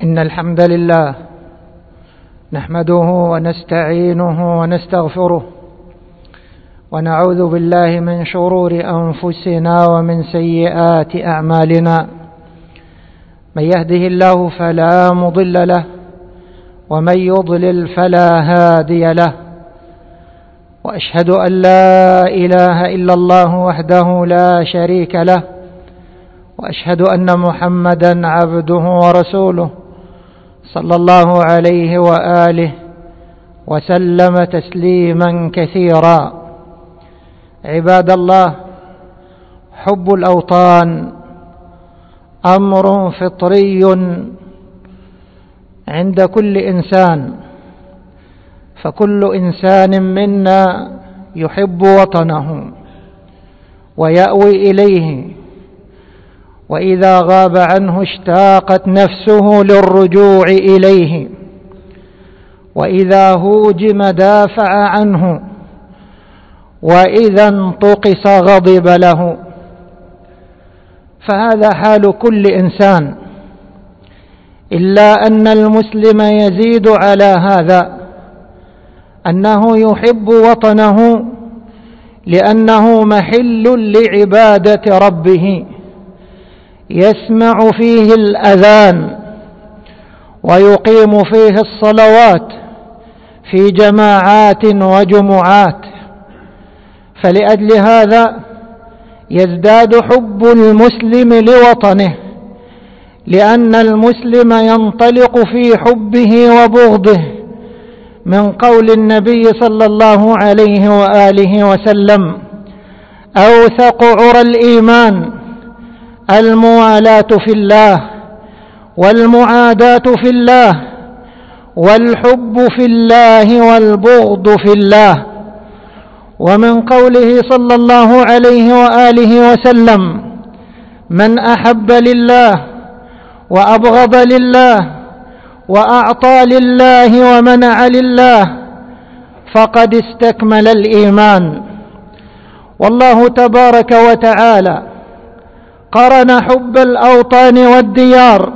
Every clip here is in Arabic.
إن الحمد لله نحمده ونستعينه ونستغفره ونعوذ بالله من شرور أنفسنا ومن سيئات أعمالنا. من يهده الله فلا مضل له ومن يضلل فلا هادي له، وأشهد أن لا إله إلا الله وحده لا شريك له، وأشهد أن محمدا عبده ورسوله صلى الله عليه وآله وسلم تسليما كثيرا. عباد الله، حب الأوطان أمر فطري عند كل إنسان، فكل إنسان منا يحب وطنه ويأوي إليه، وإذا غاب عنه اشتاقت نفسه للرجوع إليه، وإذا هوجم دافع عنه، وإذا انتقص غضب له. فهذا حال كل إنسان، إلا أن المسلم يزيد على هذا أنه يحب وطنه لأنه محل لعبادة ربه، يسمع فيه الأذان ويقيم فيه الصلوات في جماعات وجمعات، فلأجل هذا يزداد حب المسلم لوطنه، لأن المسلم ينطلق في حبه وبغضه من قول النبي صلى الله عليه وآله وسلم: أوثق عرى الإيمان الموالاة في الله، والمعاداة في الله، والحب في الله، والبغض في الله. ومن قوله صلى الله عليه وآله وسلم: من أحب لله وأبغض لله وأعطى لله ومنع لله فقد استكمل الإيمان. والله تبارك وتعالى قرن حب الأوطان والديار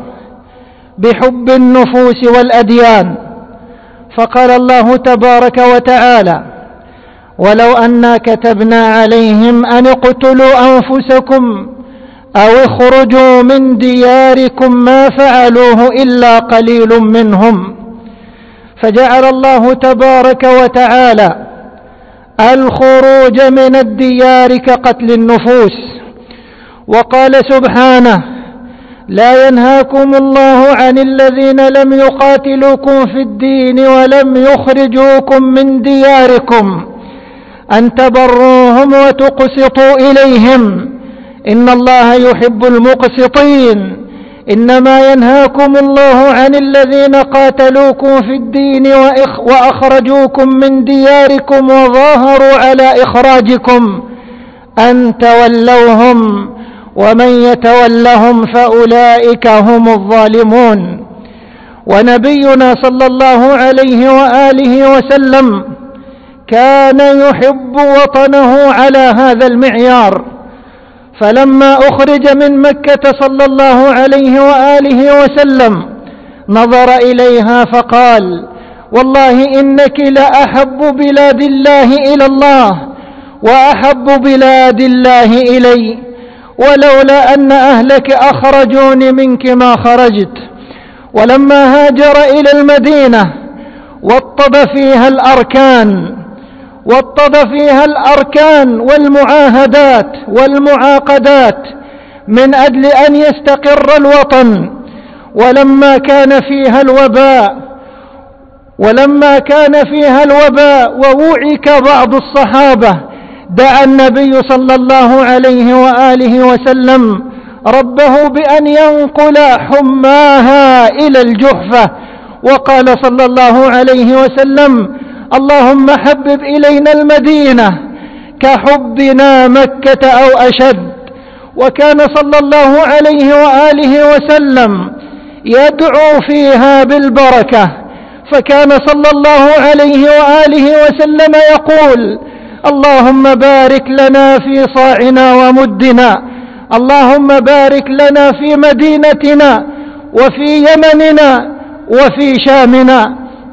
بحب النفوس والأديان، فقال الله تبارك وتعالى: ولو أنا كتبنا عليهم أن اقتلوا أنفسكم أو اخرجوا من دياركم ما فعلوه إلا قليل منهم. فجعل الله تبارك وتعالى الخروج من الديار كقتل النفوس، وقال سبحانه: لا ينهاكم الله عن الذين لم يقاتلوكم في الدين ولم يخرجوكم من دياركم أن تبروهم وتقسطوا إليهم إن الله يحب المقسطين. إنما ينهاكم الله عن الذين قاتلوكم في الدين وأخرجوكم من دياركم وظاهروا على إخراجكم أن تولوهم ومن يتولهم فأولئك هم الظالمون. ونبينا صلى الله عليه وآله وسلم كان يحب وطنه على هذا المعيار، فلما أخرج من مكة صلى الله عليه وآله وسلم نظر إليها فقال: والله إنك لأحب بلاد الله إلى الله وأحب بلاد الله إلي، ولولا أن أهلك أخرجوني منك ما خرجت. ولما هاجر إلى المدينة وطد فيها الأركان والمعاهدات والمعاقدات من أجل أن يستقر الوطن. ولما كان فيها الوباء ووعك بعض الصحابة دعا النبي صلى الله عليه وآله وسلم ربه بأن ينقل حماها إلى الجحفة، وقال صلى الله عليه وسلم: اللهم حبب إلينا المدينة كحبنا مكة أو أشد. وكان صلى الله عليه وآله وسلم يدعو فيها بالبركة، فكان صلى الله عليه وآله وسلم يقول: اللهم بارك لنا في صاعنا ومدنا، اللهم بارك لنا في مدينتنا وفي يمننا وفي شامنا،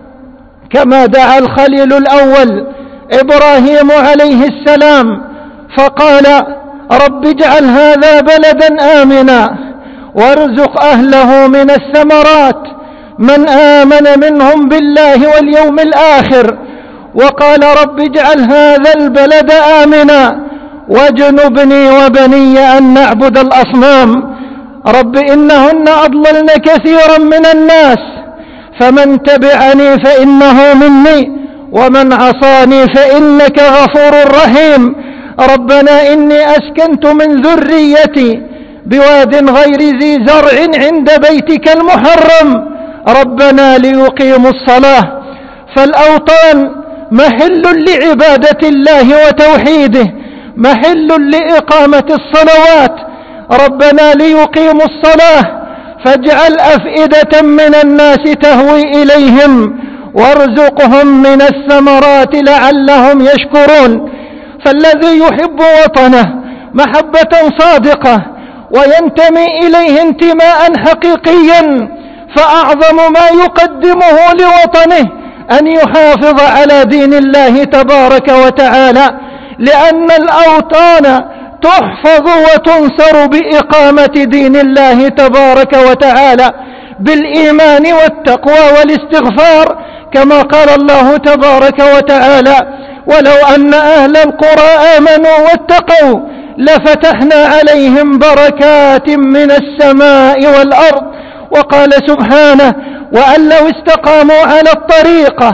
كما دعا الخليل الأول إبراهيم عليه السلام فقال: رب اجعل هذا بلدا آمنا وارزق أهله من الثمرات من آمن منهم بالله واليوم الآخر، وقال: رب اجعل هذا البلد آمنا واجنبني وبني أن نعبد الأصنام. رب إنهن أضللن كثيرا من الناس، فمن تبعني فإنه مني ومن عصاني فإنك غفور رحيم. ربنا إني أسكنت من ذريتي بواد غير ذي زرع عند بيتك المحرم ربنا ليقيموا الصلاة. فالأوطان محل لعبادة الله وتوحيده، محل لإقامة الصلوات. ربنا ليقيموا الصلاة فاجعل أفئدة من الناس تهوي إليهم وارزقهم من الثمرات لعلهم يشكرون. فالذي يحب وطنه محبة صادقة وينتمي إليه انتماء حقيقيا، فأعظم ما يقدمه لوطنه أن يحافظ على دين الله تبارك وتعالى، لأن الأوطان تحفظ وتنصر بإقامة دين الله تبارك وتعالى بالإيمان والتقوى والاستغفار، كما قال الله تبارك وتعالى: ولو أن أهل القرى آمنوا واتقوا لفتحنا عليهم بركات من السماء والأرض. وقال سبحانه: وأن لو استقاموا على الطريقة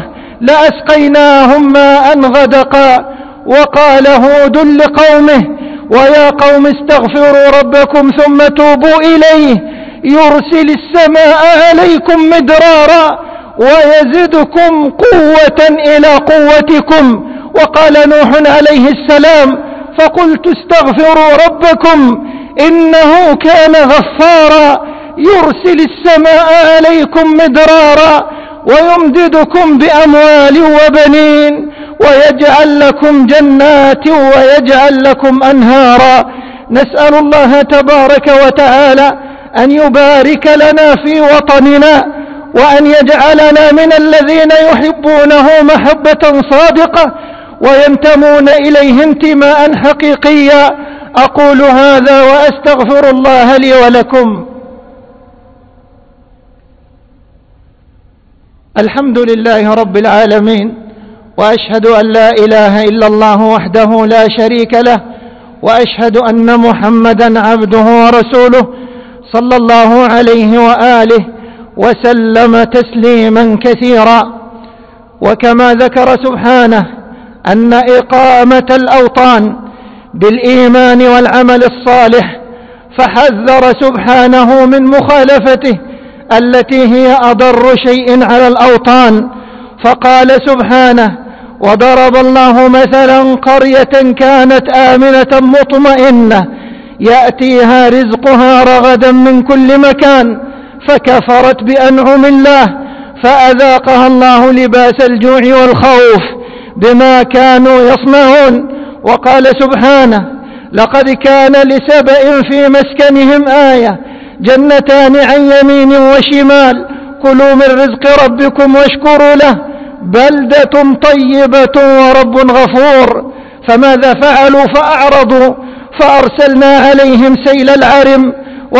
لأسقيناهم ماء غدقا. وقال هود لقومه: ويا قوم استغفروا ربكم ثم توبوا إليه يرسل السماء عليكم مدرارا ويزدكم قوة إلى قوتكم. وقال نوح عليه السلام: فقلت استغفروا ربكم إنه كان غفارا يرسل السماء عليكم مدرارا ويمددكم بأموال وبنين ويجعل لكم جنات ويجعل لكم أنهارا. نسأل الله تبارك وتعالى أن يبارك لنا في وطننا، وأن يجعلنا من الذين يحبونه محبة صادقة وينتمون إليه انتماء حقيقيا. أقول هذا وأستغفر الله لي ولكم. الحمد لله رب العالمين، وأشهد أن لا إله إلا الله وحده لا شريك له، وأشهد أن محمدا عبده ورسوله صلى الله عليه وآله وسلم تسليما كثيرا. وكما ذكر سبحانه أن إقامة الأوطان بالإيمان والعمل الصالح، فحذر سبحانه من مخالفته التي هي أضر شيء على الأوطان، فقال سبحانه: وضرب الله مثلا قرية كانت آمنة مطمئنة يأتيها رزقها رغدا من كل مكان فكفرت بأنعم الله فأذاقها الله لباس الجوع والخوف بما كانوا يصنعون. وقال سبحانه: لقد كان لسبأ في مسكنهم آية جنتان عن يمين وشمال كلوا من رزق ربكم واشكروا له بلدة طيبة ورب غفور. فماذا فعلوا؟ فأعرضوا فأرسلنا عليهم سيل العرم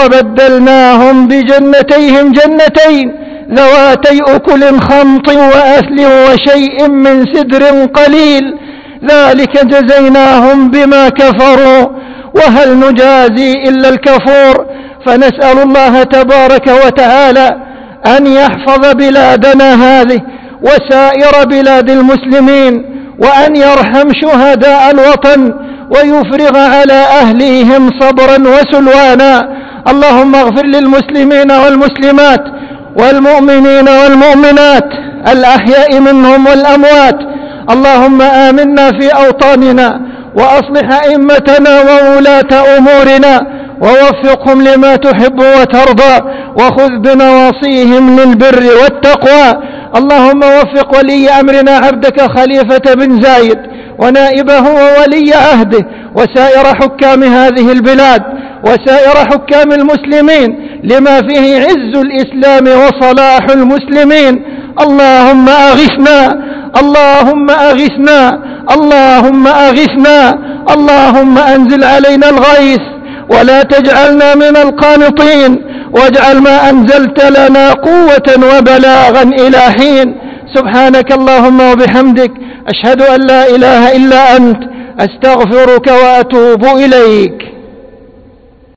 وبدلناهم بجنتيهم جنتين ذواتي أكل خمط وأثل وشيء من سدر قليل ذلك جزيناهم بما كفروا وهل نجازي إلا الكفور. فنسأل الله تبارك وتعالى أن يحفظ بلادنا هذه وسائر بلاد المسلمين، وأن يرحم شهداء الوطن ويفرغ على أهليهم صبرا وسلوانا. اللهم اغفر للمسلمين والمسلمات والمؤمنين والمؤمنات الأحياء منهم والأموات. اللهم آمنا في أوطاننا وأصلح أئمتنا وولاة أمورنا ووفقهم لما تحب وترضى وخذ بنواصيهم للبر والتقوى. اللهم وفق ولي أمرنا عبدك خليفة بن زايد ونائبه وولي عهده وسائر حكام هذه البلاد، وسائر حكام المسلمين لما فيه عز الإسلام وصلاح المسلمين. اللهم أغثنا، اللهم أغثنا، اللهم أغثنا، اللهم أنزل علينا الغيث ولا تجعلنا من القانطين، واجعل ما أنزلت لنا قوة وبلاغا إلى حين. سبحانك اللهم وبحمدك، أشهد أن لا إله إلا أنت، أستغفرك وأتوب إليك.